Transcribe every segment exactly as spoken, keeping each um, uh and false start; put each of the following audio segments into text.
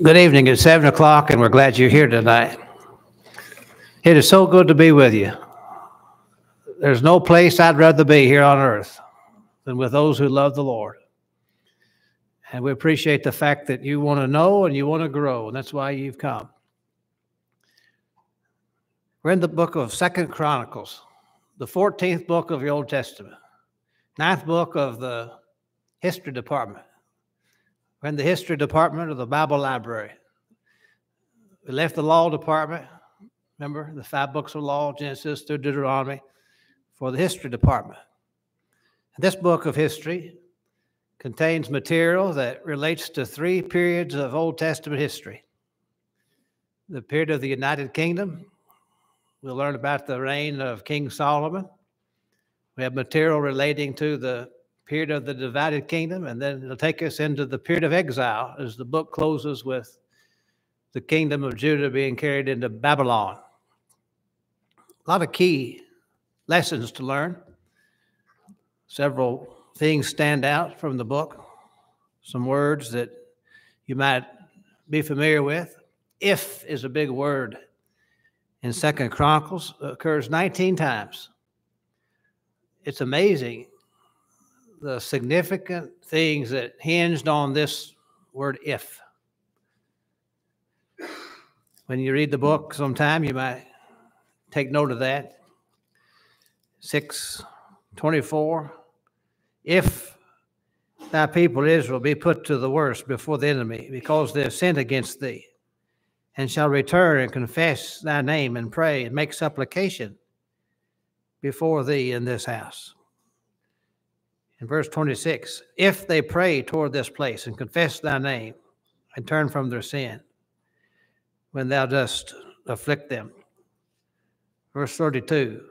Good evening. It's seven o'clock, and we're glad you're here tonight. It is so good to be with you. There's no place I'd rather be here on earth than with those who love the Lord. And we appreciate the fact that you want to know and you want to grow, and that's why you've come. We're in the book of Second Chronicles, the fourteenth book of the Old Testament, ninth book of the history department. We're in the history department of the Bible library. We left the law department, remember, the five books of law, Genesis through Deuteronomy, for the history department. And this book of history contains material that relates to three periods of Old Testament history. The period of the United Kingdom. We'll learn about the reign of King Solomon. We have material relating to the period of the divided kingdom, and then it'll take us into the period of exile as the book closes with the kingdom of Judah being carried into Babylon. A lot of key lessons to learn. Several things stand out from the book. Some words that you might be familiar with. If is a big word in Second Chronicles. It occurs nineteen times. It's amazing the significant things that hinged on this word if. When you read the book sometime, you might take note of that. six twenty-four, if thy people Israel be put to the worst before the enemy, because they have sinned against thee, and shall return and confess thy name and pray and make supplication before thee in this house. In verse twenty-six, if they pray toward this place and confess thy name and turn from their sin, when thou dost afflict them. Verse thirty-two,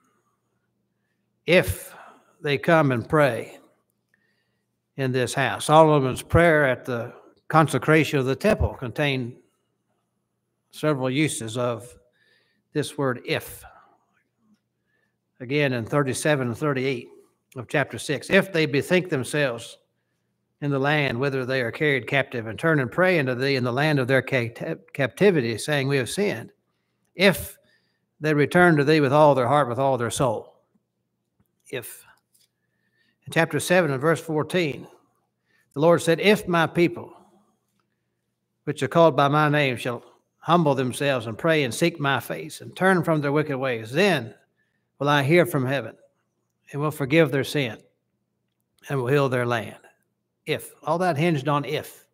if they come and pray in this house. Solomon's prayer at the consecration of the temple contained several uses of this word if. Again, in thirty-seven and thirty-eight of chapter six, if they bethink themselves in the land whither they are carried captive, and turn and pray unto thee in the land of their captivity, saying, we have sinned. If they return to thee with all their heart, with all their soul. If. In chapter seven and verse fourteen, the Lord said, if my people, which are called by my name, shall humble themselves and pray and seek my face and turn from their wicked ways, then will I hear from heaven and will forgive their sin and will heal their land. If. All that hinged on if.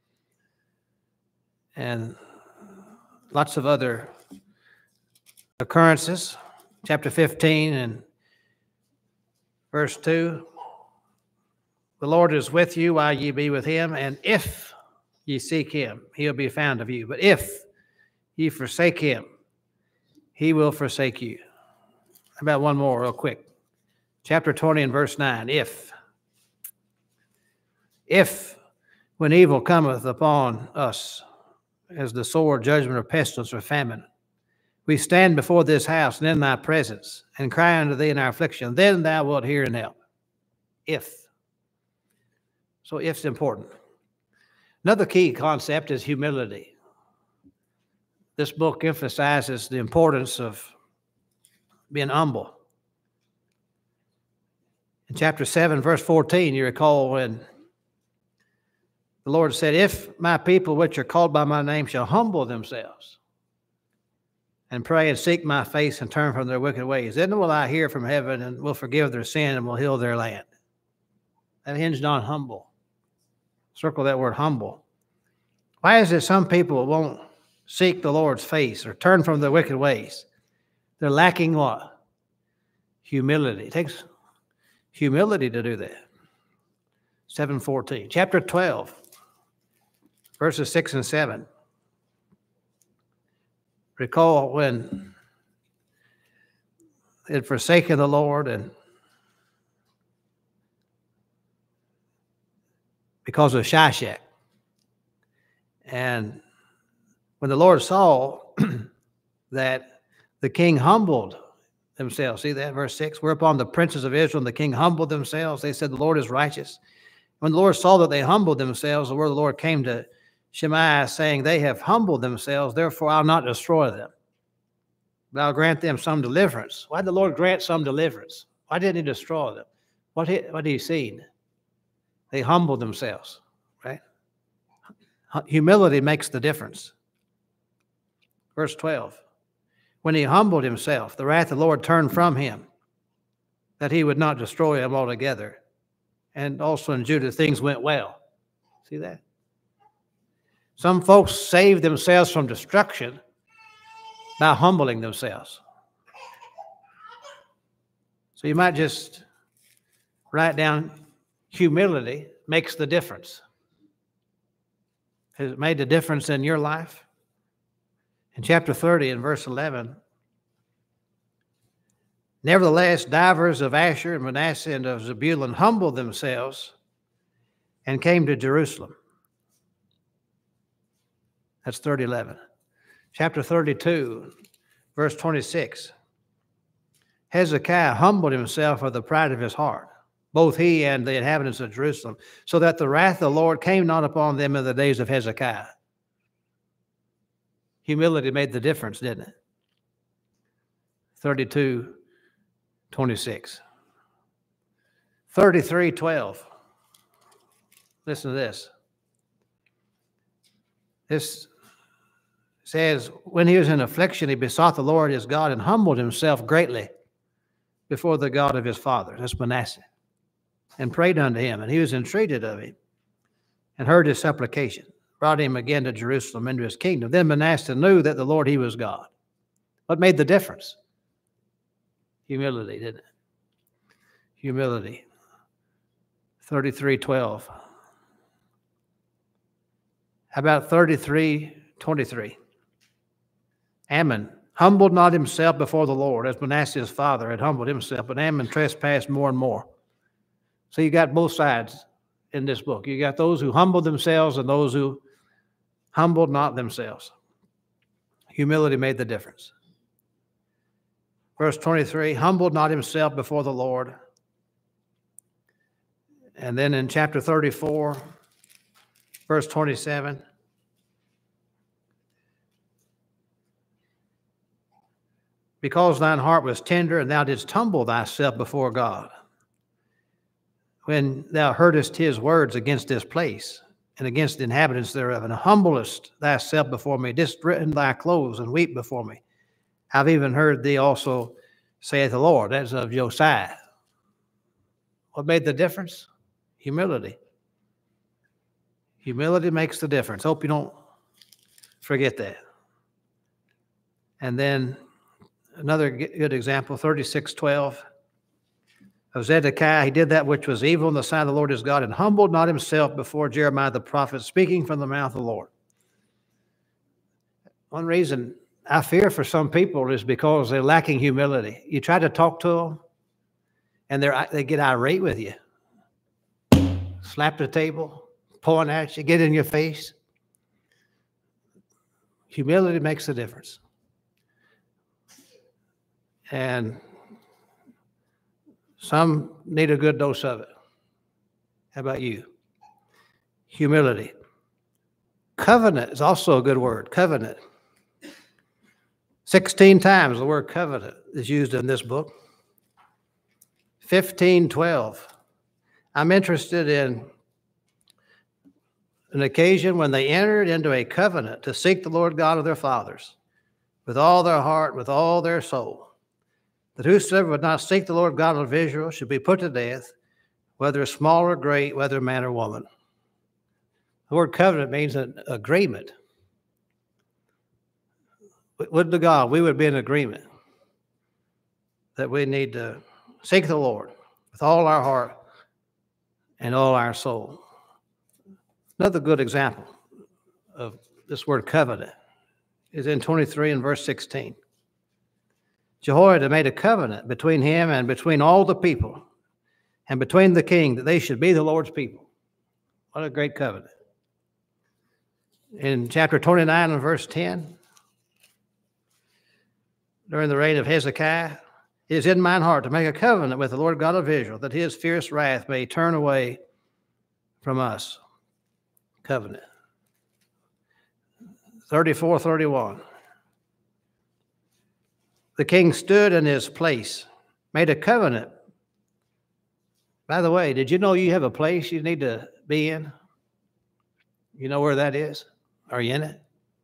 And lots of other occurrences. Chapter fifteen and verse two. The Lord is with you while ye be with him, and if ye seek him, he'll be found of you. But if ye forsake him, he will forsake you. How about one more real quick? Chapter twenty and verse nine, if. If, when evil cometh upon us, as the sword, judgment, or pestilence, or famine, we stand before this house and in thy presence, and cry unto thee in our affliction, then thou wilt hear and help. If. So if's important. Another key concept is humility. This book emphasizes the importance of being humble. In chapter seven, verse fourteen, you recall when the Lord said, if my people which are called by my name shall humble themselves and pray and seek my face and turn from their wicked ways, then will I hear from heaven and will forgive their sin and will heal their land. That hinged on humble. Circle that word humble. Why is it some people won't seek the Lord's face or turn from their wicked ways? They're lacking what? Humility. It takes humility to do that. seven fourteen. Chapter twelve, verses six and seven. Recall when they had forsaken the Lord and because of Shishak. And when the Lord saw that the king humbled themselves, see that, verse six, whereupon the princes of Israel and the king humbled themselves, they said, the Lord is righteous. When the Lord saw that they humbled themselves, the word of the Lord came to Shemaiah, saying, they have humbled themselves, therefore I'll not destroy them, but I'll grant them some deliverance. Why did the Lord grant some deliverance? Why didn't he destroy them? What he, what he seen? They humbled themselves, right? Humility makes the difference. Verse twelve, when he humbled himself, the wrath of the Lord turned from him, that he would not destroy him altogether. And also in Judah, things went well. See that? Some folks saved themselves from destruction by humbling themselves. So you might just write down, humility makes the difference. Has it made a difference in your life? In chapter thirty and verse eleven, nevertheless, divers of Asher and Manasseh and of Zebulun humbled themselves and came to Jerusalem. That's thirty eleven. Chapter thirty-two, verse twenty-six. Hezekiah humbled himself of the pride of his heart, both he and the inhabitants of Jerusalem, so that the wrath of the Lord came not upon them in the days of Hezekiah. Humility made the difference, didn't it? thirty-two twenty-six. thirty-three twelve. Listen to this. This says, when he was in affliction, he besought the Lord his God and humbled himself greatly before the God of his father, that's Manasseh, and prayed unto him, and he was entreated of him, and heard his supplication, brought him again to Jerusalem into his kingdom. Then Manasseh knew that the Lord, he was God. What made the difference? Humility, didn't it? Humility. thirty-three twelve. How about thirty-three twenty-three? Ammon humbled not himself before the Lord, as Manasseh his father had humbled himself, but Ammon trespassed more and more. So you got both sides in this book. You got those who humbled themselves and those who humbled not themselves. Humility made the difference. Verse twenty-three, humbled not himself before the Lord. And then in chapter thirty-four, verse twenty-seven, because thine heart was tender, and thou didst humble thyself before God, when thou heardest his words against this place, and against the inhabitants thereof, and humblest thyself before me, didst rend thy clothes, and weep before me. I've even heard thee also, saith the Lord. That's of Josiah. What made the difference? Humility. Humility makes the difference. Hope you don't forget that. And then another good example, thirty-six twelve. Of Zedekiah, he did that which was evil in the sight of the Lord his God, and humbled not himself before Jeremiah the prophet, speaking from the mouth of the Lord. One reason I fear for some people is because they're lacking humility. You try to talk to them, and they're, they get irate with you. Slap the table, point at you, get in your face. Humility makes the difference. And some need a good dose of it. How about you? Humility. Covenant is also a good word, covenant. sixteen times the word covenant is used in this book. fifteen twelve. I'm interested in an occasion when they entered into a covenant to seek the Lord God of their fathers with all their heart, with all their soul, that whosoever would not seek the Lord God of Israel should be put to death, whether small or great, whether man or woman. The word covenant means an agreement. Would to God we would be in agreement that we need to seek the Lord with all our heart and all our soul. Another good example of this word covenant is in twenty-three and verse sixteen. Jehoiada made a covenant between him and between all the people and between the king that they should be the Lord's people. What a great covenant. In chapter twenty-nine and verse ten, during the reign of Hezekiah, it is in mine heart to make a covenant with the Lord God of Israel, that his fierce wrath may turn away from us. Covenant. thirty-four, thirty-one. The king stood in his place, made a covenant. By the way, did you know you have a place you need to be in? You know where that is? Are you in it?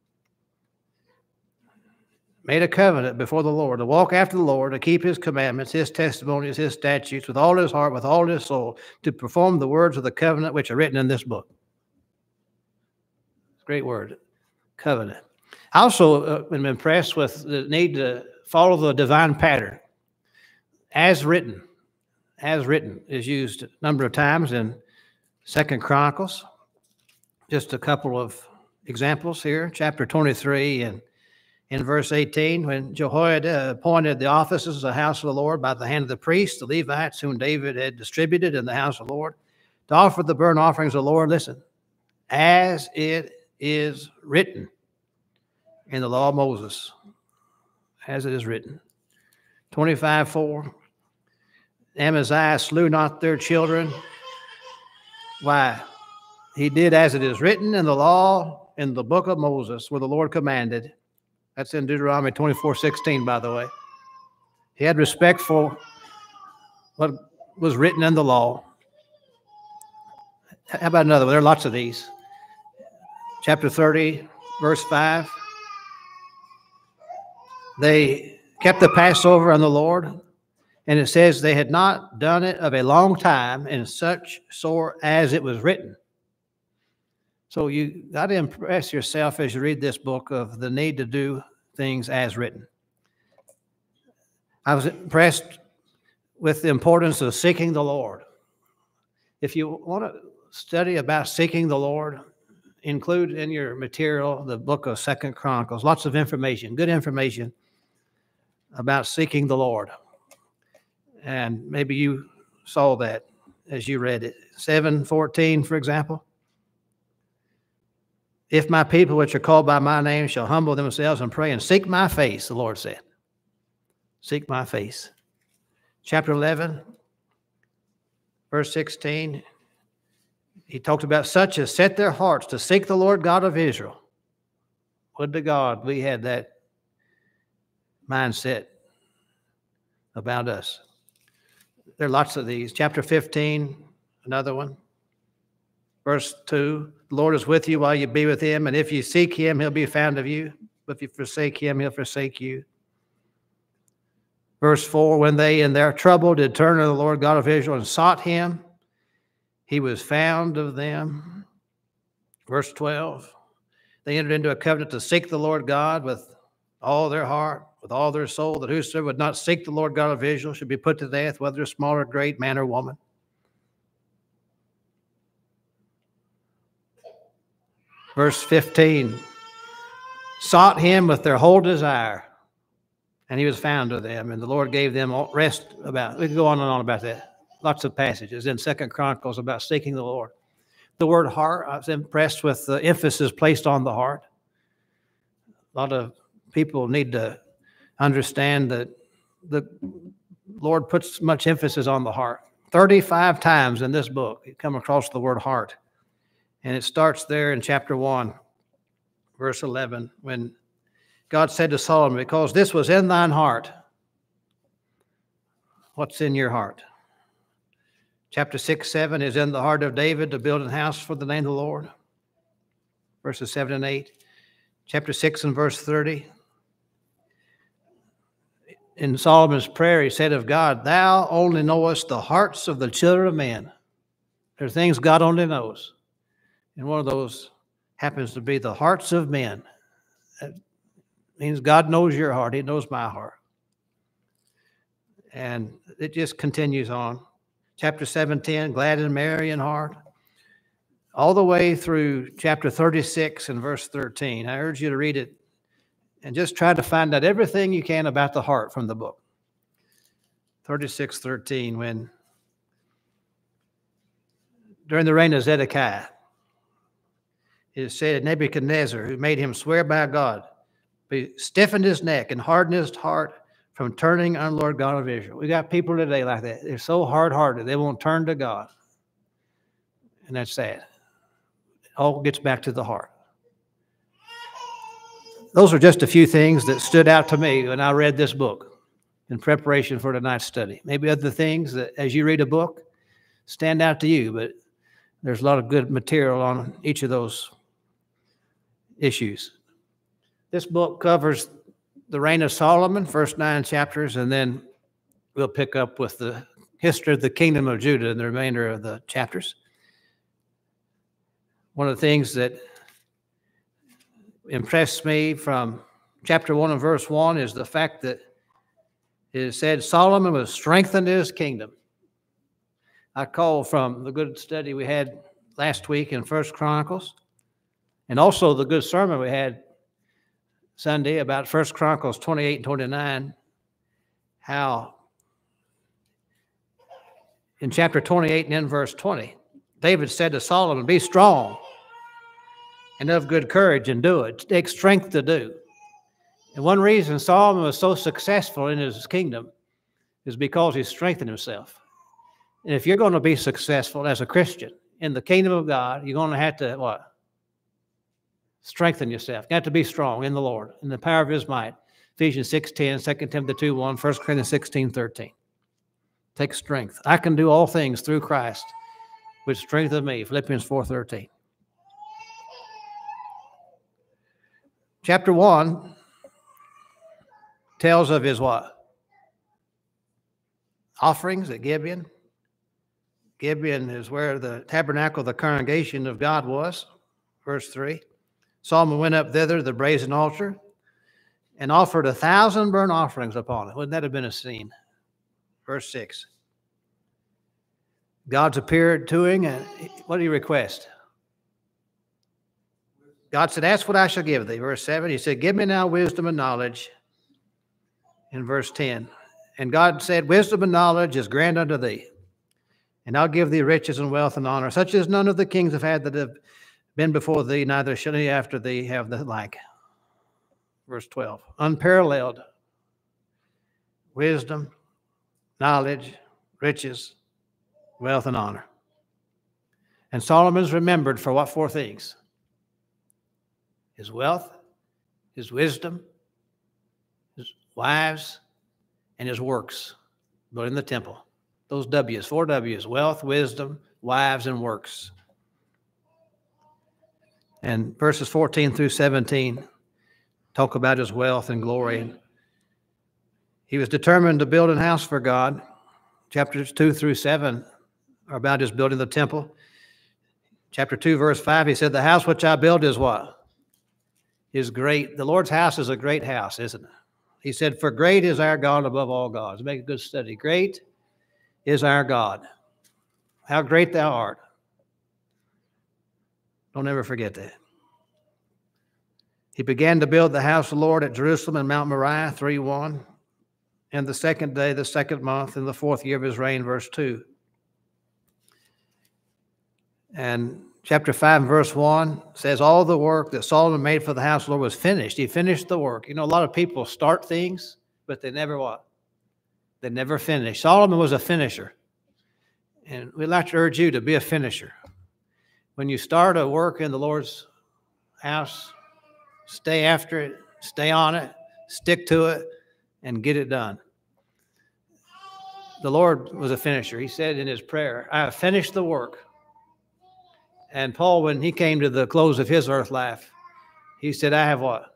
Made a covenant before the Lord, to walk after the Lord, to keep his commandments, his testimonies, his statutes, with all his heart, with all his soul, to perform the words of the covenant which are written in this book. Great word, covenant. I also uh, am impressed with the need to follow the divine pattern. As written, as written is used a number of times in Second Chronicles. Just a couple of examples here. Chapter twenty-three and in verse eighteen, when Jehoiada appointed the officers of the house of the Lord by the hand of the priests, the Levites, whom David had distributed in the house of the Lord, to offer the burnt offerings of the Lord, listen, as it is written in the law of Moses, as it is written. twenty-five four, Amaziah slew not their children. Why? He did as it is written in the law, in the book of Moses, where the Lord commanded. That's in Deuteronomy twenty-four sixteen, by the way. He had respect for what was written in the law. How about another one? There are lots of these. Chapter thirty, verse five. They kept the Passover on the Lord, and it says they had not done it of a long time in such sort as it was written. So you got to impress yourself as you read this book of the need to do things as written. I was impressed with the importance of seeking the Lord. If you want to study about seeking the Lord, include in your material the book of Second Chronicles. Lots of information, good information about seeking the Lord. And maybe you saw that as you read it. seven fourteen, for example. If my people which are called by my name shall humble themselves and pray and seek my face, the Lord said. Seek my face. Chapter eleven, verse sixteen, he talked about such as set their hearts to seek the Lord God of Israel. Would to God we had that mindset about us. There are lots of these. Chapter fifteen, another one. Verse two, the Lord is with you while you be with him, and if you seek him, he'll be found of you. But if you forsake him, he'll forsake you. Verse four, when they in their trouble did turn to the Lord God of Israel and sought him, he was found of them. Verse twelve, they entered into a covenant to seek the Lord God with all their heart, with all their soul, that whosoever would not seek the Lord God of Israel should be put to death, whether small or great, man or woman. Verse fifteen, sought him with their whole desire, and he was found of them, and the Lord gave them rest about, we can go on and on about that. Lots of passages in Second Chronicles about seeking the Lord. The word heart, I was impressed with the emphasis placed on the heart. A lot of people need to understand that the Lord puts much emphasis on the heart. thirty-five times in this book, you come across the word heart. And it starts there in chapter one, verse eleven, when God said to Solomon, because this was in thine heart. What's in your heart? Chapter six, seven is in the heart of David to build a house for the name of the Lord. Verses seven and eight. Chapter six and verse thirty. In Solomon's prayer, he said of God, thou only knowest the hearts of the children of men. There are things God only knows. And one of those happens to be the hearts of men. That means God knows your heart. He knows my heart. And it just continues on. Chapter seventeen, glad and merry in heart. All the way through chapter thirty-six and verse thirteen. I urge you to read it and just try to find out everything you can about the heart from the book. thirty-six thirteen, when during the reign of Zedekiah, it said Nebuchadnezzar, who made him swear by God, he stiffened his neck and hardened his heart from turning on Lord God of Israel. We got people today like that. They're so hard-hearted, they won't turn to God. And that's sad. It all gets back to the heart. those are just a few things that stood out to me when I read this book in preparation for tonight's study. Maybe other things that as you read a book stand out to you, but there's a lot of good material on each of those issues. This book covers the reign of Solomon, first nine chapters, and then we'll pick up with the history of the kingdom of Judah in the remainder of the chapters. One of the things that impressed me from chapter one and verse one is the fact that it said Solomon was strengthened in his kingdom. I call from the good study we had last week in First Chronicles, and also the good sermon we had Sunday about First Chronicles twenty-eight and twenty-nine, how in chapter twenty-eight and in verse twenty, David said to Solomon, be strong and of good courage and do it. Take strength to do. And one reason Solomon was so successful in his kingdom is because he strengthened himself. And if you're going to be successful as a Christian in the kingdom of God, you're going to have to what? Strengthen yourself. You have to be strong in the Lord, in the power of his might. Ephesians six ten, Second Timothy two one, First Corinthians sixteen thirteen. Take strength. I can do all things through Christ, which strengtheneth me. Philippians four thirteen. Chapter one tells of his what? Offerings at Gibeon. Gibeon is where the tabernacle of the congregation of God was. Verse three. Solomon went up thither, the brazen altar, and offered a thousand burnt offerings upon it. Wouldn't that have been a scene? Verse six. God's appeared to him, and what did he request? God said, ask what I shall give thee. Verse seven, he said, give me now wisdom and knowledge. In verse ten, and God said, wisdom and knowledge is granted unto thee, and I'll give thee riches and wealth and honor, such as none of the kings have had that have been before thee, neither shall any after thee have the like. Verse twelve, unparalleled wisdom, knowledge, riches, wealth, and honor. And Solomon's remembered for what four things? His wealth, his wisdom, his wives, and his works, building the temple. Those W's, four W's, wealth, wisdom, wives, and works. And verses fourteen through seventeen talk about his wealth and glory. He was determined to build a house for God. Chapters two through seven are about his building the temple. Chapter two, verse five, he said, the house which I build is what? Is great. The Lord's house is a great house, isn't it? He said, for great is our God above all gods. Make a good study. Great is our God. How great thou art. Don't ever forget that. He began to build the house of the Lord at Jerusalem and Mount Moriah, three one. And the second day, the second month, in the fourth year of his reign, verse two. And chapter five, verse one says, all the work that Solomon made for the house of the Lord was finished. He finished the work. You know, a lot of people start things, but they never what? They never finish. Solomon was a finisher. And we'd like to urge you to be a finisher. When you start a work in the Lord's house, stay after it, stay on it, stick to it, and get it done. The Lord was a finisher. He said in his prayer, I have finished the work. And Paul, when he came to the close of his earth life, he said, I have what?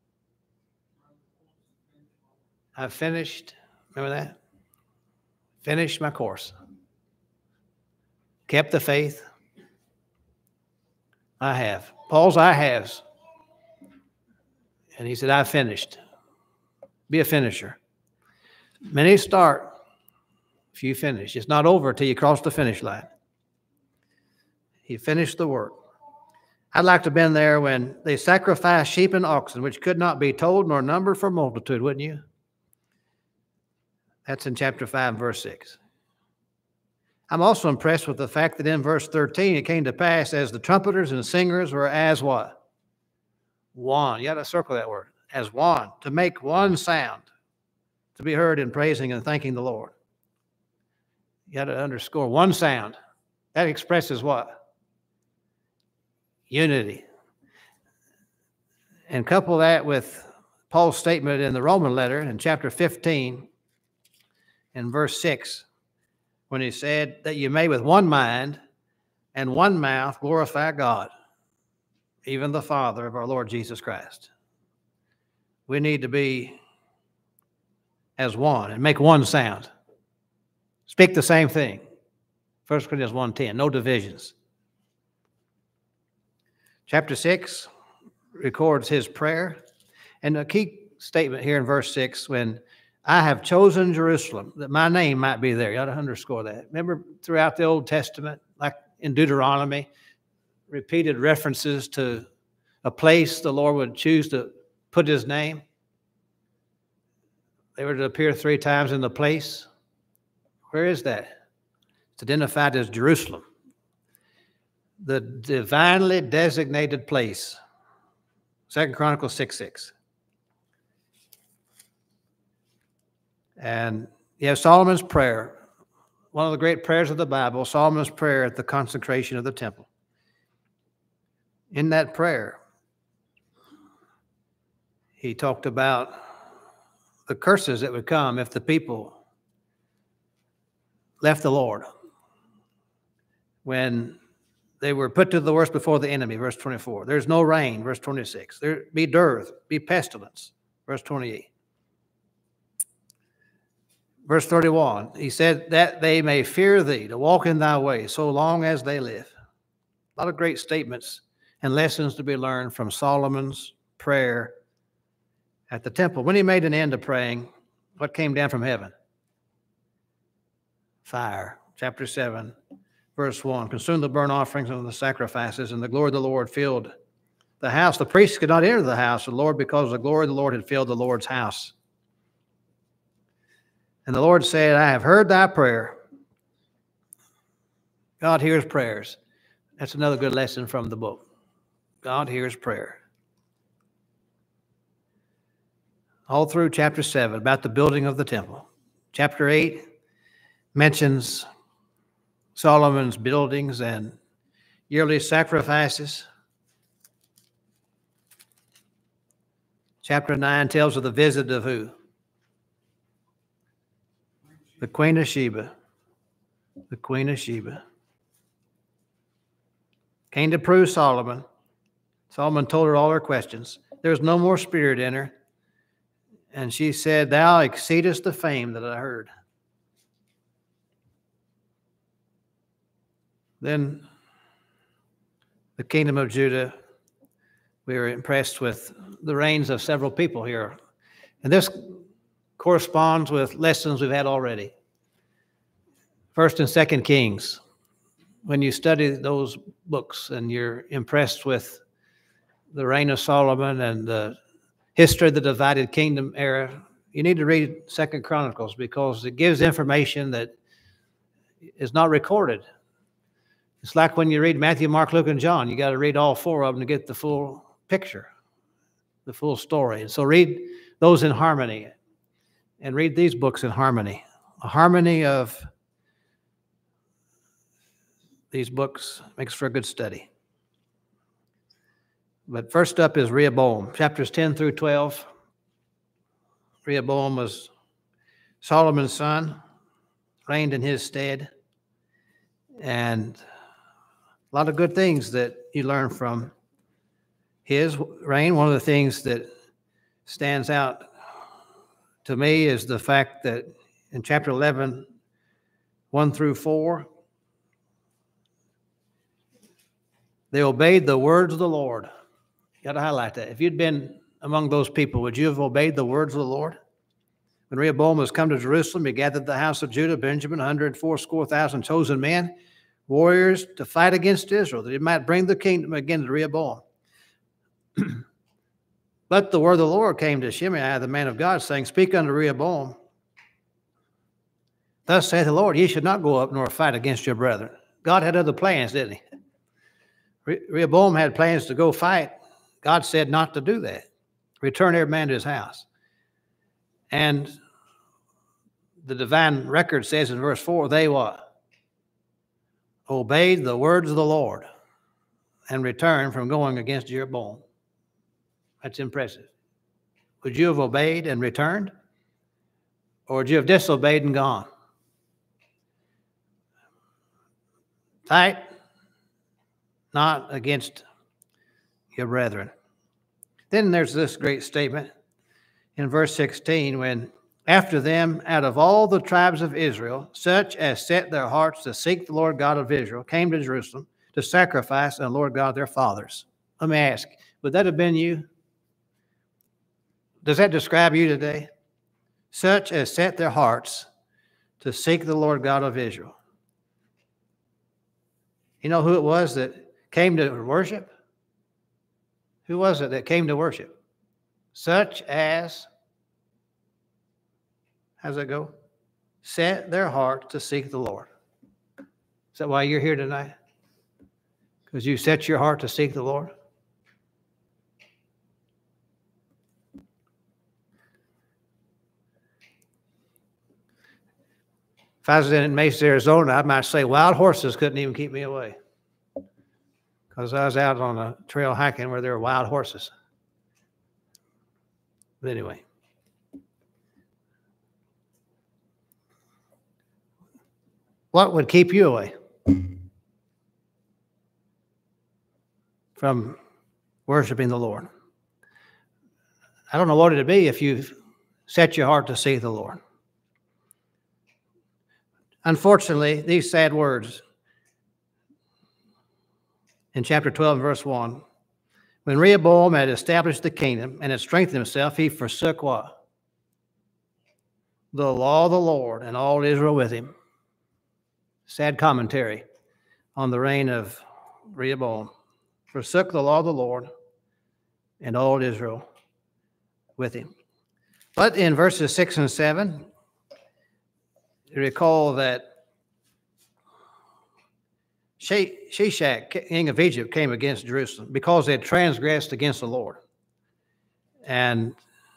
I've finished, remember that? Finished my course. Kept the faith. I have. Paul's I haves. And he said, I've finished. Be a finisher. Many start, few finish. It's not over until you cross the finish line. He finished the work. I'd like to have been there when they sacrificed sheep and oxen, which could not be told nor numbered for multitude, wouldn't you? That's in chapter five, verse six. I'm also impressed with the fact that in verse thirteen, it came to pass as the trumpeters and singers were as what? One. You got to circle that word. As one. To make one sound. To be heard in praising and thanking the Lord. You got to underscore one sound. That expresses what? Unity. And couple that with Paul's statement in the Roman letter in chapter fifteen and verse six, when he said that you may with one mind and one mouth glorify God, even the Father of our Lord Jesus Christ. We need to be as one and make one sound. Speak the same thing. First Corinthians one ten, no divisions. Chapter six records his prayer. And a key statement here in verse six, when I have chosen Jerusalem, that my name might be there. You ought to underscore that. Remember throughout the Old Testament, like in Deuteronomy, repeated references to a place the Lord would choose to put his name. They were to appear three times in the place. Where is that? It's identified as Jerusalem, the divinely designated place. Second Chronicles six six. And you have Solomon's prayer, one of the great prayers of the Bible, Solomon's prayer at the consecration of the temple. In that prayer, he talked about the curses that would come if the people left the Lord, when they were put to the worst before the enemy, verse twenty-four. There's no rain, verse twenty-six. There be dearth, be pestilence, verse twenty-eight. Verse thirty-one, he said that they may fear thee, to walk in thy ways, so long as they live. A lot of great statements and lessons to be learned from Solomon's prayer at the temple. When he made an end of praying, what came down from heaven? Fire. Chapter seven, verse one, consumed the burnt offerings and the sacrifices, and the glory of the Lord filled the house. The priests could not enter the house of the Lord because the glory of the Lord had filled the Lord's house. And the Lord said, I have heard thy prayer. God hears prayers. That's another good lesson from the book. God hears prayer. All through chapter seven, about the building of the temple. Chapter eight mentions Solomon's buildings and yearly sacrifices. Chapter nine tells of the visit of who? The Queen of Sheba. The Queen of Sheba. Came to prove Solomon. Solomon told her all her questions. There's no more spirit in her. And she said, thou exceedest the fame that I heard. Then the kingdom of Judah, we were impressed with the reigns of several people here. And this corresponds with lessons we've had already. First and Second Kings. When you study those books and you're impressed with the reign of Solomon and the history of the divided kingdom era, you need to read Second Chronicles because it gives information that is not recorded. It's like when you read Matthew, Mark, Luke, and John. You got to read all four of them to get the full picture, the full story. And so read those in harmony and read these books in harmony. A harmony of these books makes for a good study. But first up is Rehoboam, chapters ten through twelve. Rehoboam was Solomon's son, reigned in his stead. And a lot of good things that you learn from his reign. One of the things that stands out to me is the fact that in chapter eleven, one through four, they obeyed the words of the Lord. You got to highlight that. If you'd been among those people, would you have obeyed the words of the Lord? When Rehoboam was come to Jerusalem, he gathered the house of Judah, Benjamin, one hundred fourscore thousand chosen men, warriors to fight against Israel, that he might bring the kingdom again to Rehoboam. But the word of the Lord came to Shimei, the man of God, saying, speak unto Rehoboam. Thus saith the Lord, ye should not go up nor fight against your brethren. God had other plans, didn't he? Re Rehoboam had plans to go fight. God said not to do that. Return every man to his house. And the divine record says in verse four, they what? Obeyed the words of the Lord and returned from going against Jeroboam. That's impressive. Would you have obeyed and returned? Or would you have disobeyed and gone? Fight not against your brethren. Then there's this great statement in verse sixteen, when after them, out of all the tribes of Israel, such as set their hearts to seek the Lord God of Israel, came to Jerusalem to sacrifice unto the Lord God of their fathers. Let me ask, would that have been you? Does that describe you today? Such as set their hearts to seek the Lord God of Israel. You know who it was that came to worship? Who was it that came to worship? Such as, how's that go? Set their heart to seek the Lord. Is that why you're here tonight? Because you set your heart to seek the Lord? If I was in Mesa, Arizona, I might say wild horses couldn't even keep me away, because I was out on a trail hiking where there were wild horses. But anyway, what would keep you away from worshiping the Lord? I don't know what it'd be if you set your heart to seek the Lord. Unfortunately, these sad words in chapter twelve, verse one, when Rehoboam had established the kingdom and had strengthened himself, he forsook what? The law of the Lord, and all Israel with him. Sad commentary on the reign of Rehoboam. Forsook the law of the Lord, and all Israel with him. But in verses six and seven, you recall that Shishak, king of Egypt, came against Jerusalem because they had transgressed against the Lord. And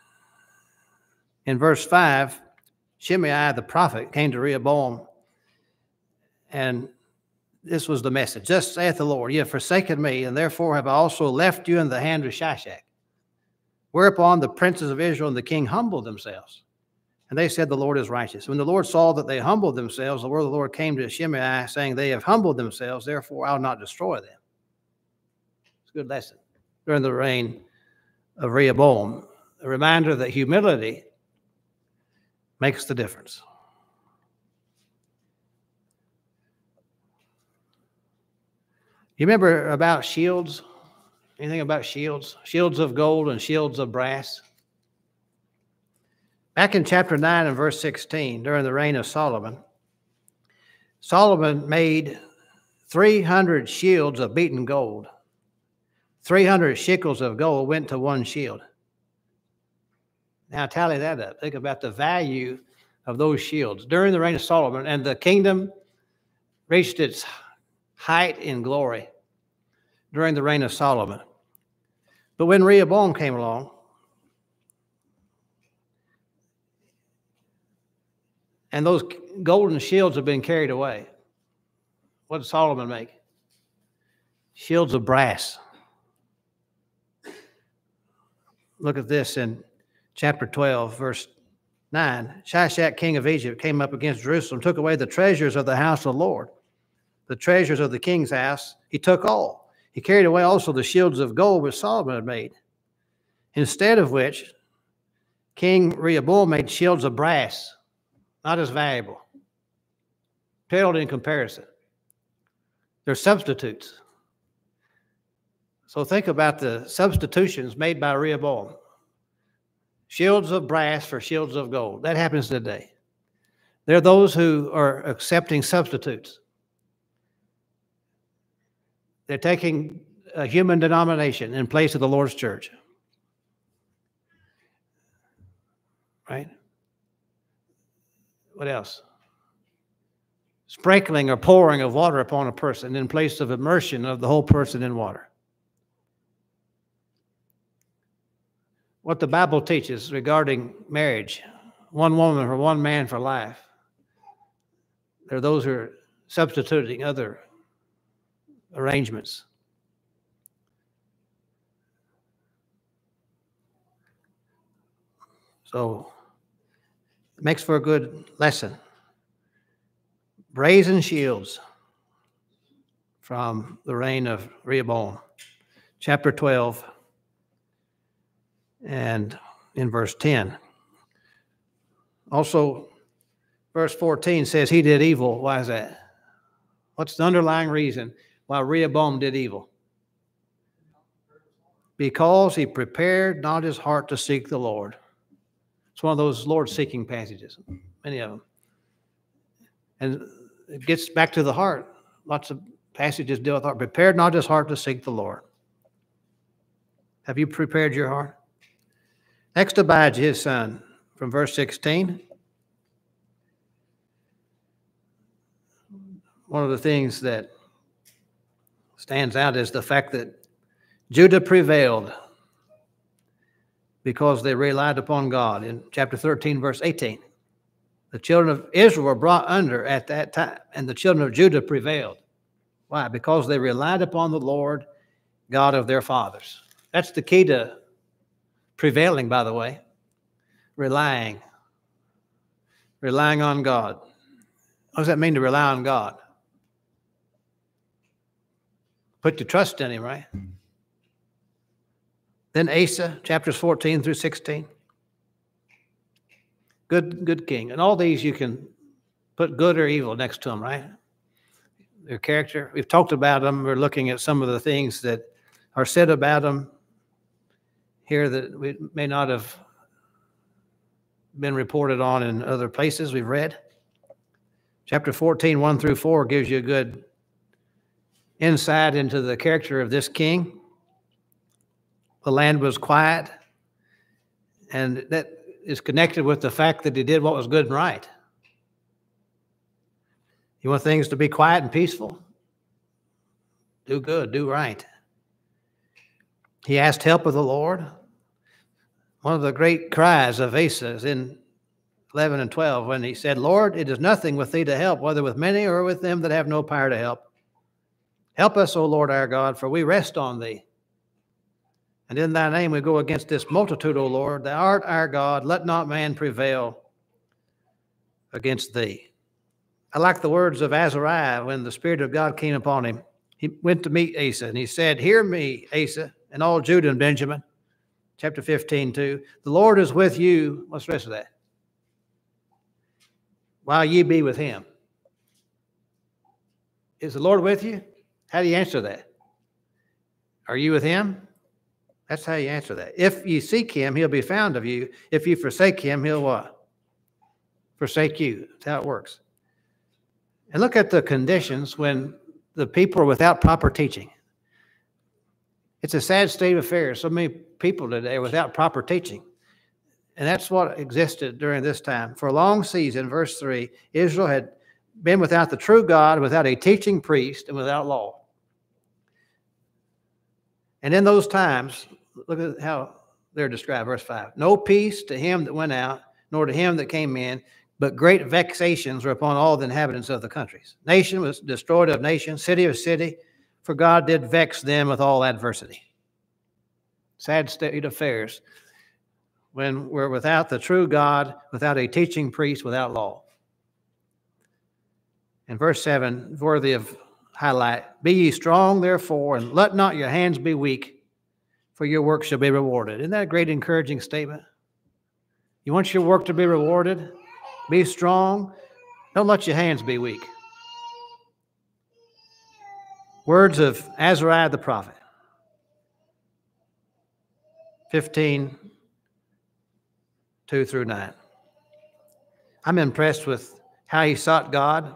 in verse five, Shimei the prophet came to Rehoboam, and this was the message. Thus saith the Lord, ye have forsaken me, and therefore have I also left you in the hand of Shishak. Whereupon the princes of Israel and the king humbled themselves. And they said, the Lord is righteous. When the Lord saw that they humbled themselves, the word of the Lord came to Shimei, saying, they have humbled themselves, therefore I'll not destroy them. It's a good lesson. During the reign of Rehoboam, a reminder that humility makes the difference. You remember about shields? Anything about shields? Shields of gold and shields of brass? Back in chapter nine and verse sixteen, during the reign of Solomon, Solomon made three hundred shields of beaten gold. three hundred shekels of gold went to one shield. Now tally that up. Think about the value of those shields during the reign of Solomon, and the kingdom reached its height in glory during the reign of Solomon. But when Rehoboam came along, and those golden shields have been carried away, what did Solomon make? Shields of brass. Look at this in chapter twelve, verse nine. Shishak, king of Egypt, came up against Jerusalem, took away the treasures of the house of the Lord, the treasures of the king's house. He took all. He carried away also the shields of gold which Solomon had made. Instead of which, King Rehoboam made shields of brass, not as valuable, paled in comparison. They're substitutes. So think about the substitutions made by Rehoboam. Shields of brass for shields of gold. That happens today. There are those who are accepting substitutes. They're taking a human denomination in place of the Lord's church. Right? What else? Sprinkling or pouring of water upon a person in place of immersion of the whole person in water. What the Bible teaches regarding marriage, one woman for one man for life. There are those who are substituting other arrangements. So it makes for a good lesson. Brazen shields from the reign of Rehoboam, chapter twelve, and in verse ten. Also, verse fourteen says he did evil. Why is that? What's the underlying reason why Rehoboam did evil? Because he prepared not his heart to seek the Lord. It's one of those Lord-seeking passages, many of them. And it gets back to the heart. Lots of passages deal with heart. Prepared not his heart to seek the Lord. Have you prepared your heart? Next, Abijah, his son, from verse sixteen. One of the things that stands out is the fact that Judah prevailed because they relied upon God. In chapter thirteen, verse eighteen, the children of Israel were brought under at that time, and the children of Judah prevailed. Why? Because they relied upon the Lord God of their fathers. That's the key to prevailing, by the way. Relying. Relying on God. What does that mean to rely on God? Put your trust in him, right? Then Asa, chapters fourteen through sixteen. Good, good king. And all these you can put good or evil next to them, right? Their character. We've talked about them. We're looking at some of the things that are said about them here that we may not have been reported on in other places we've read. Chapter fourteen, one through four gives you a good insight into the character of this king. The land was quiet, and that is connected with the fact that he did what was good and right. You want things to be quiet and peaceful? Do good, do right. He asked help of the Lord. One of the great cries of Asa is in eleven and twelve when he said, Lord, it is nothing with thee to help, whether with many or with them that have no power to help. Help us, O Lord our God, for we rest on thee. And in thy name we go against this multitude, O Lord. Thou art our God. Let not man prevail against thee. I like the words of Azariah when the Spirit of God came upon him. He went to meet Asa, and he said, hear me, Asa, and all Judah and Benjamin. Chapter fifteen, two. The Lord is with you. What's the rest of that? While ye be with him. Is the Lord with you? How do you answer that? Are you with him? That's how you answer that. If you seek him, he'll be found of you. If you forsake him, he'll what? Forsake you. That's how it works. And look at the conditions when the people are without proper teaching. It's a sad state of affairs. So many people today are without proper teaching. And that's what existed during this time. For a long season, verse three, Israel had been without the true God, without a teaching priest, and without law. And in those times, look at how they're described, verse five. No peace to him that went out, nor to him that came in, but great vexations were upon all the inhabitants of the countries. Nation was destroyed of nation, city of city, for God did vex them with all adversity. Sad state of affairs when we're without the true God, without a teaching priest, without law. And verse seven, worthy of highlight, be ye strong, therefore, and let not your hands be weak, for your work shall be rewarded. Isn't that a great encouraging statement? You want your work to be rewarded? Be strong. Don't let your hands be weak. Words of Azariah the prophet. fifteen, two through nine. I'm impressed with how he sought God.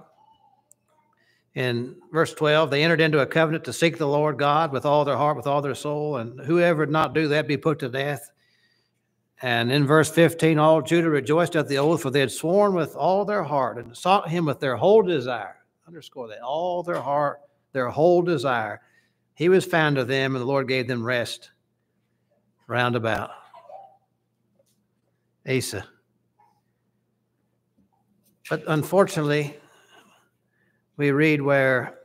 In verse twelve, they entered into a covenant to seek the Lord God with all their heart, with all their soul, and whoever did not do that be put to death. And in verse fifteen, all Judah rejoiced at the oath, for they had sworn with all their heart and sought him with their whole desire. Underscore that, all their heart, their whole desire. He was found of them, and the Lord gave them rest round about. Asa. But unfortunately, we read where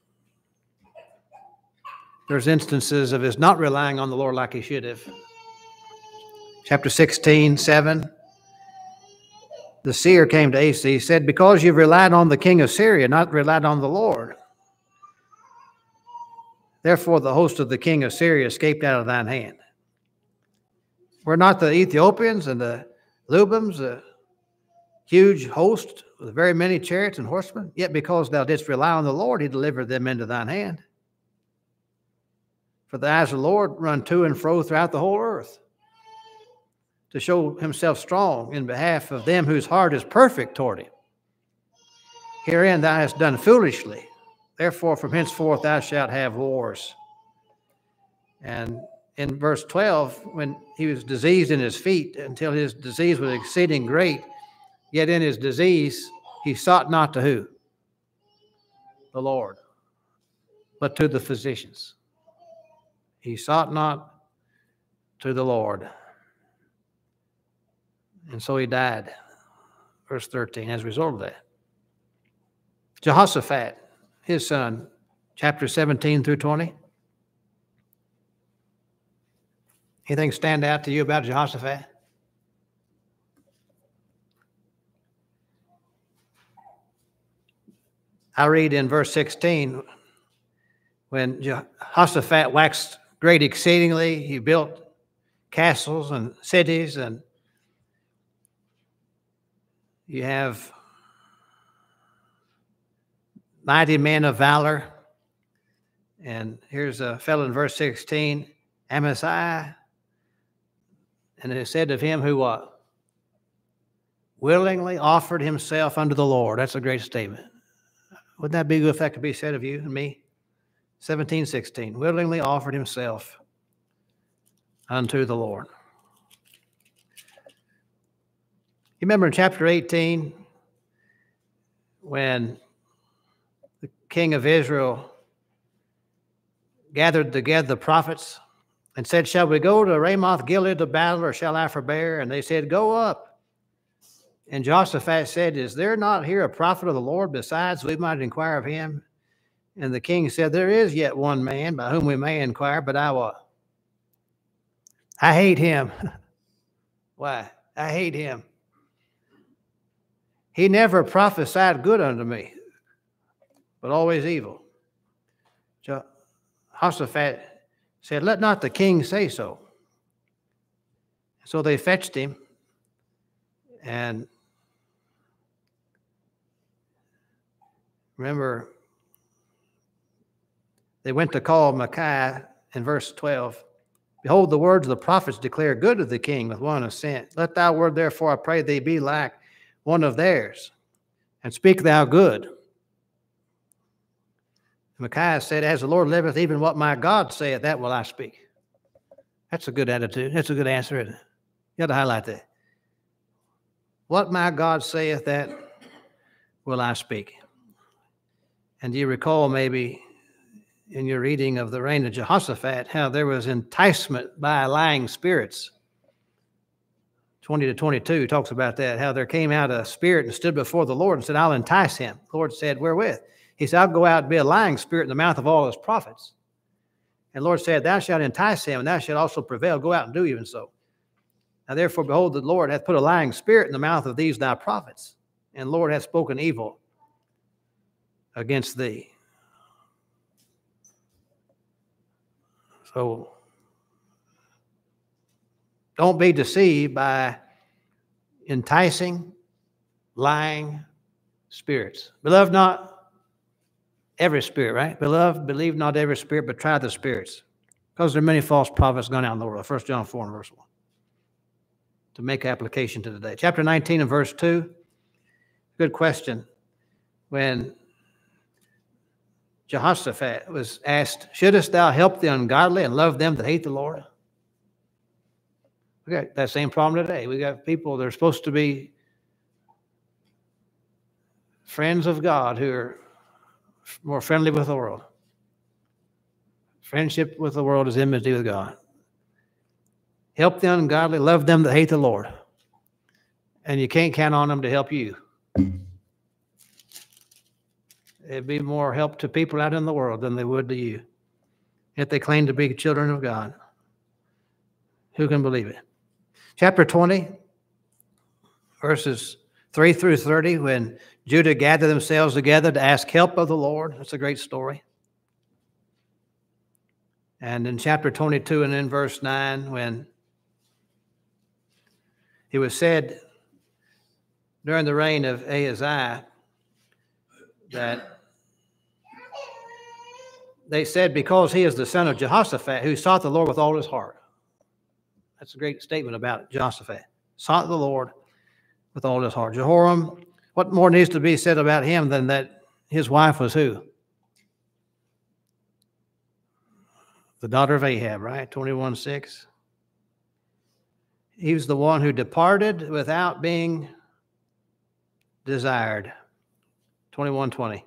there's instances of his not relying on the Lord like he should have. Chapter sixteen, seven, the seer came to Asa. He said, because you've relied on the king of Syria, not relied on the Lord. Therefore, the host of the king of Syria escaped out of thine hand. Were not the Ethiopians and the Lubims a huge host with very many chariots and horsemen? Yet because thou didst rely on the Lord, he delivered them into thine hand. For the eyes of the Lord run to and fro throughout the whole earth, to show himself strong in behalf of them whose heart is perfect toward him. Herein thou hast done foolishly. Therefore, from henceforth thou shalt have wars. And in verse twelve, when he was diseased in his feet until his disease was exceeding great, yet in his disease he sought not to who? The Lord, but to the physicians. He sought not to the Lord. And so he died. Verse thirteen, as a result of that. Jehoshaphat, his son, chapter seventeen through twenty. Anything stand out to you about Jehoshaphat? I read in verse sixteen, when Jehoshaphat waxed great exceedingly, he built castles and cities, and you have mighty men of valor. And here's a fellow in verse sixteen, Amaziah. And it is said of him who what? Willingly offered himself unto the Lord. That's a great statement. Wouldn't that be good if that could be said of you and me? seventeen sixteen, willingly offered himself unto the Lord. You remember in chapter eighteen, when the king of Israel gathered together the prophets and said, shall we go to Ramoth Gilead to battle, or shall I forbear? And they said, go up. And Jehoshaphat said, is there not here a prophet of the Lord besides we might inquire of him? And the king said, there is yet one man by whom we may inquire, but I will. I hate him. Why? I hate him. He never prophesied good unto me, but always evil. Jehoshaphat said, let not the king say so. So they fetched him, and remember, they went to call Micaiah in verse twelve. Behold, the words of the prophets declare good of the king with one assent. Let thy word, therefore, I pray thee, be like one of theirs, and speak thou good. Micaiah said, as the Lord liveth, even what my God saith, that will I speak. That's a good attitude. That's a good answer, isn't it? You got to highlight that. What my God saith, that will I speak. And do you recall maybe in your reading of the reign of Jehoshaphat how there was enticement by lying spirits? twenty to twenty-two talks about that, how there came out a spirit and stood before the Lord and said, I'll entice him. The Lord said, wherewith? He said, I'll go out and be a lying spirit in the mouth of all his prophets. And the Lord said, thou shalt entice him, and thou shalt also prevail. Go out and do even so. Now therefore, behold, the Lord hath put a lying spirit in the mouth of these thy prophets, and the Lord hath spoken evil against thee. So don't be deceived by enticing, lying spirits. Beloved, not every spirit, right? Beloved, believe not every spirit, but try the spirits. Because there are many false prophets going out in the world. First John four and verse one. To make application to today. Chapter nineteen and verse two. Good question. When Jehoshaphat was asked, shouldest thou help the ungodly and love them that hate the Lord? We got that same problem today. We got people that are supposed to be friends of God who are more friendly with the world. Friendship with the world is enmity with God. Help the ungodly, love them that hate the Lord. And you can't count on them to help you. It'd be more help to people out in the world than they would to you, if they claim to be children of God. Who can believe it? Chapter twenty, verses three through thirty, when Judah gathered themselves together to ask help of the Lord. That's a great story. And in chapter twenty-two and in verse nine, when it was said during the reign of Ahaziah that they said, because he is the son of Jehoshaphat, who sought the Lord with all his heart. That's a great statement about Jehoshaphat. Sought the Lord with all his heart. Jehoram, what more needs to be said about him than that his wife was who? The daughter of Ahab, right? twenty-one six. He was the one who departed without being desired. twenty-one twenty.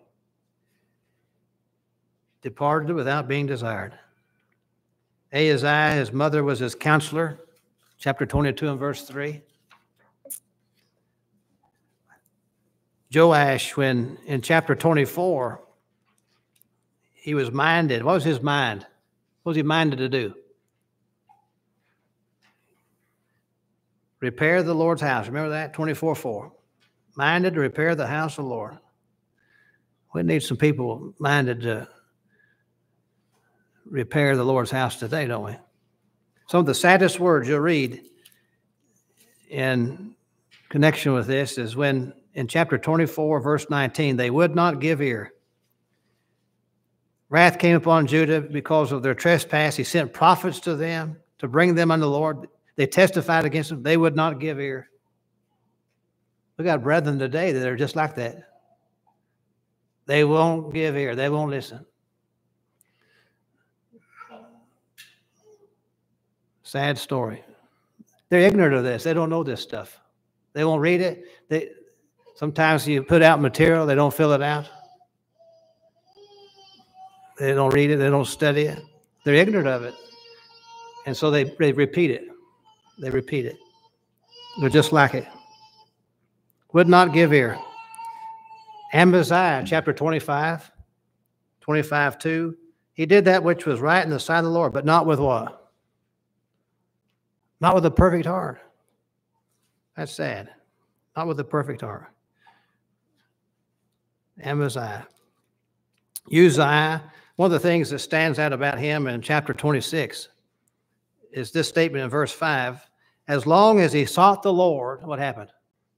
Departed without being desired. Ahaziah, his mother, was his counselor. Chapter twenty-two and verse three. Joash, when in chapter twenty-four, he was minded. What was his mind? What was he minded to do? Repair the Lord's house. Remember that? twenty-four four. Minded to repair the house of the Lord. We need some people minded to repair the Lord's house today, don't we? Some of the saddest words you'll read in connection with this is when in chapter twenty-four, verse nineteen, they would not give ear. Wrath came upon Judah because of their trespass. He sent prophets to them to bring them unto the Lord. They testified against them. They would not give ear. We got brethren today that are just like that. They won't give ear. They won't listen. Sad story. They're ignorant of this. They don't know this stuff. They won't read it. They, sometimes you put out material, they don't fill it out. They don't read it. They don't study it. They're ignorant of it. And so they, they repeat it. They repeat it. They're just like it. Would not give ear. Amaziah, chapter twenty-five, twenty-five two. He did that which was right in the sight of the Lord, but not with what? Not with a perfect heart. That's sad. Not with a perfect heart. Amaziah. Uzziah, one of the things that stands out about him in chapter twenty-six is this statement in verse five. As long as he sought the Lord, what happened?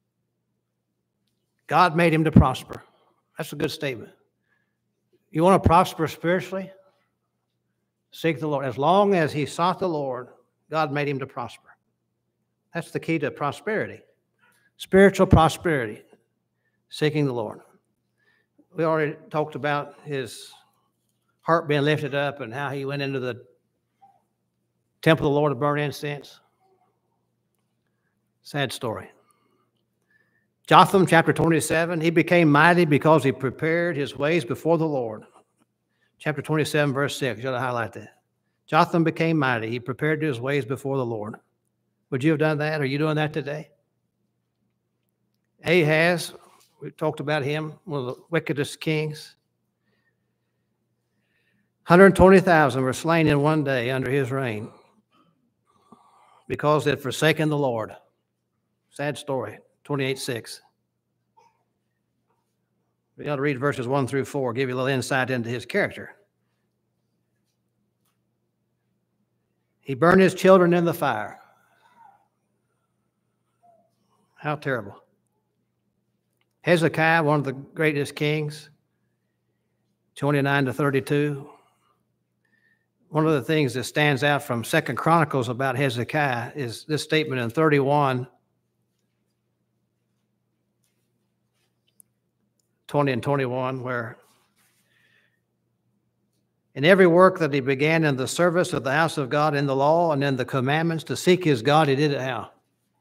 God made him to prosper. That's a good statement. You want to prosper spiritually? Seek the Lord. As long as he sought the Lord, God made him to prosper. That's the key to prosperity. Spiritual prosperity. Seeking the Lord. We already talked about his heart being lifted up and how he went into the temple of the Lord to burn incense. Sad story. Jotham, chapter twenty-seven, he became mighty because he prepared his ways before the Lord. Chapter twenty-seven, verse six, you ought to highlight that. Jotham became mighty. He prepared his ways before the Lord. Would you have done that? Are you doing that today? Ahaz, we talked about him, one of the wickedest kings. one hundred twenty thousand were slain in one day under his reign because they had forsaken the Lord. Sad story, twenty-eight six. We got to read verses one through four, give you a little insight into his character. He burned his children in the fire. How terrible. Hezekiah, one of the greatest kings, twenty-nine to thirty-two. One of the things that stands out from Second Chronicles about Hezekiah is this statement in thirty-one, twenty and twenty-one, where in every work that he began in the service of the house of God, in the law and in the commandments to seek his God, he did it how?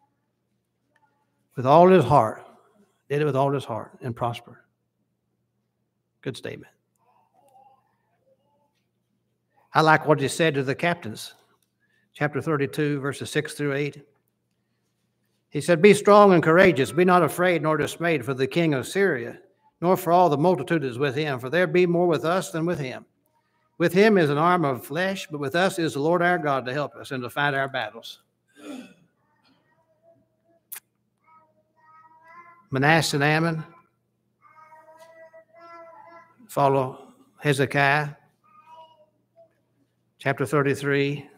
With all his heart. Did it with all his heart and prospered. Good statement. I like what he said to the captains. Chapter thirty-two, verses six through eight. He said, be strong and courageous. Be not afraid nor dismayed for the king of Syria, nor for all the multitude that is with him. For there be more with us than with him. With him is an arm of flesh, but with us is the Lord our God to help us and to fight our battles. Manasseh and Ammon. Follow Hezekiah, chapter thirty-three,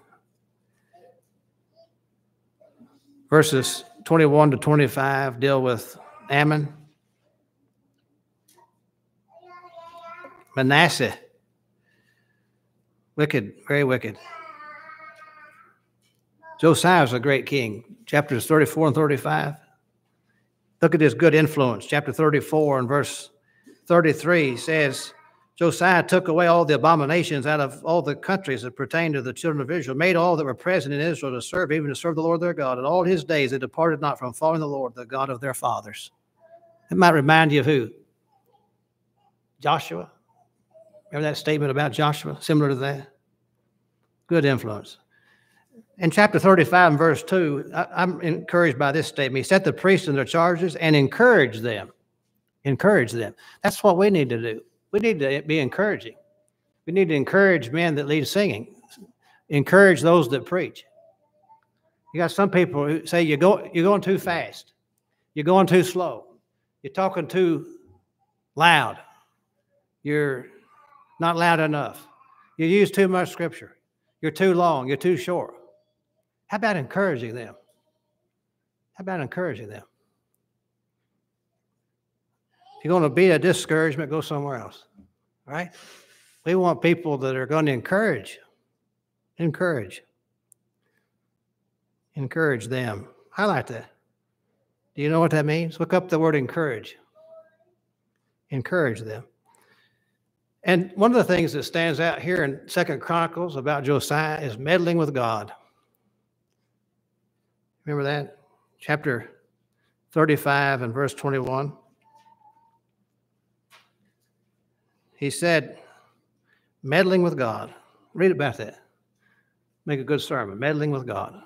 verses twenty-one to twenty-five deal with Ammon. Manasseh, wicked, very wicked. Josiah is a great king. Chapters thirty-four and thirty-five. Look at his good influence. Chapter thirty-four and verse thirty-three says, Josiah took away all the abominations out of all the countries that pertained to the children of Israel, made all that were present in Israel to serve, even to serve the Lord their God. And all his days they departed not from following the Lord, the God of their fathers. It might remind you of who? Joshua. Remember that statement about Joshua? Similar to that? Good influence. In chapter thirty-five and verse two, I, I'm encouraged by this statement. He set the priests in their charges and encouraged them. Encourage them. That's what we need to do. We need to be encouraging. We need to encourage men that lead singing. Encourage those that preach. You got some people who say you're, go, you're going too fast. You're going too slow. You're talking too loud. You're not loud enough. You use too much scripture. You're too long. You're too short. How about encouraging them? How about encouraging them? If you're going to be a discouragement, go somewhere else. All right? We want people that are going to encourage. Encourage. Encourage them. I like that. Do you know what that means? Look up the word encourage. Encourage them. And one of the things that stands out here in Second Chronicles about Josiah is meddling with God. Remember that? Chapter thirty-five and verse twenty-one. He said, meddling with God. Read about that. Make a good sermon. Meddling with God.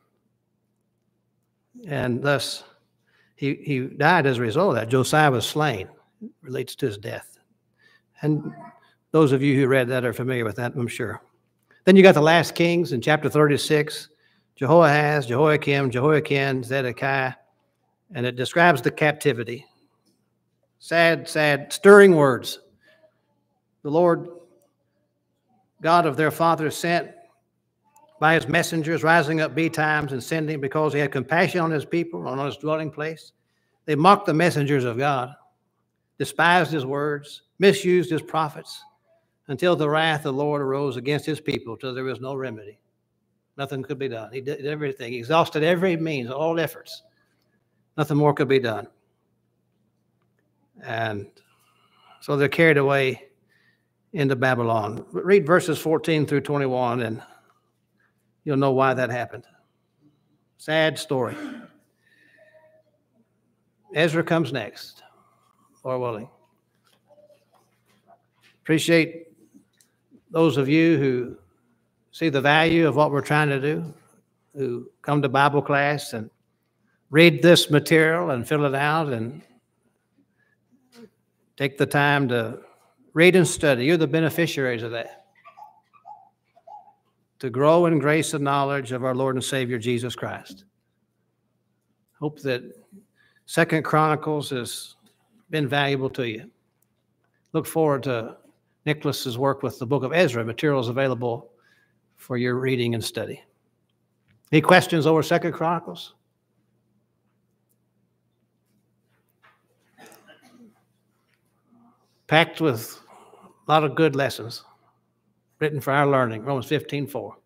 And thus, he, he died as a result of that. Josiah was slain. It relates to his death. And those of you who read that are familiar with that, I'm sure. Then you got the last kings in chapter thirty-six. Jehoahaz, Jehoiakim, Jehoiakim, Zedekiah. And it describes the captivity. Sad, sad, stirring words. The Lord God of their fathers sent by his messengers, rising up betimes and sending because he had compassion on his people, on his dwelling place. They mocked the messengers of God, despised his words, misused his prophets, until the wrath of the Lord arose against his people, till there was no remedy. Nothing could be done. He did everything. He exhausted every means, all efforts. Nothing more could be done. And so they're carried away into Babylon. Read verses fourteen through twenty-one, and you'll know why that happened. Sad story. Ezra comes next, Lord willing. Appreciate those of you who see the value of what we're trying to do, who come to Bible class and read this material and fill it out and take the time to read and study. You're the beneficiaries of that. To grow in grace and knowledge of our Lord and Savior, Jesus Christ. Hope that Second Chronicles has been valuable to you. Look forward to Nicholas's work with the book of Ezra. Materials available for your reading and study. Any questions over Second Chronicles? Packed with a lot of good lessons written for our learning. Romans fifteen four.